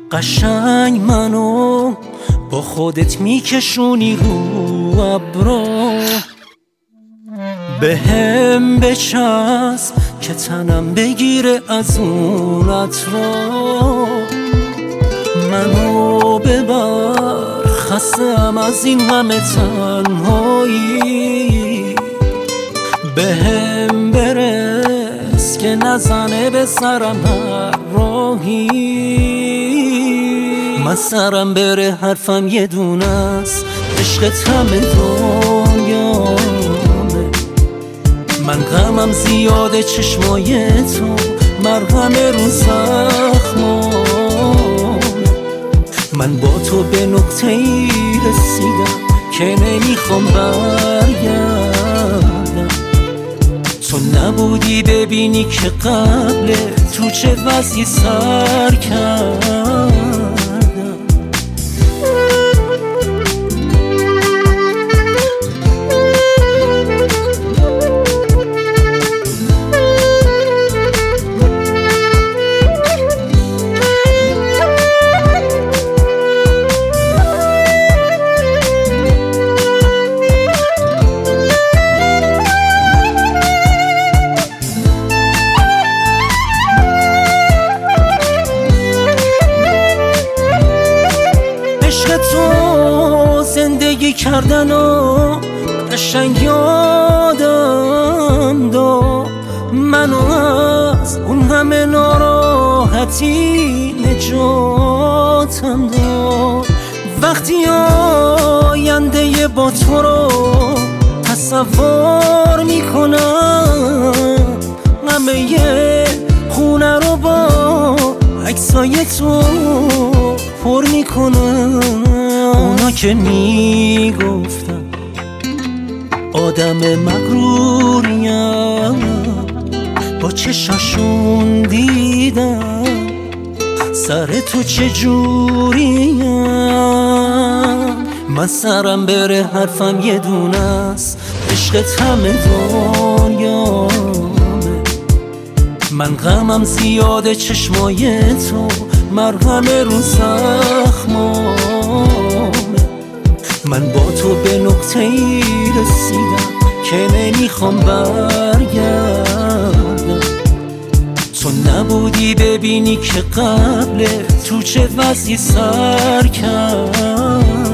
قشنگ منو با خودت میکشونی رو ابرا، بهم بچسب که تنم بگیره از اون عطرا، منو ببر خستم از این همه تنهایی، بهم برس که نزنه به سرم هر راهی. من سرم بره حرفم یه دونه است، عشقت همه دنیامه، من غمم زیاده چشمای تو مرهم رو زخمام، من با تو به نقطه‌ای رسیدم که نمیخوام برگردم، تو نبودی ببینی که قبل تو چه وضعی سر کردم. تو زندگی کردن و قشنگ یادم داد، منو از اون همه ناراحتی نجاتم داد. وقتی آینده با تو رو تصور میکنم، همه خونه رو با عکسای تو پر میکنم. اونا که میگفتن آدم مغروریم، با چشاشون دیدم سر تو چجوریم. من سرم بره حرفم یه دونه است، عشقت همه دنیامه، من غمم زیاده چشمای تو مرهم رو زخمامه، من با تو به نقطه‌ای رسیدم که نمیخوام برگردم، تو نبودی ببینی که قبل تو چه وضعی سر کردم.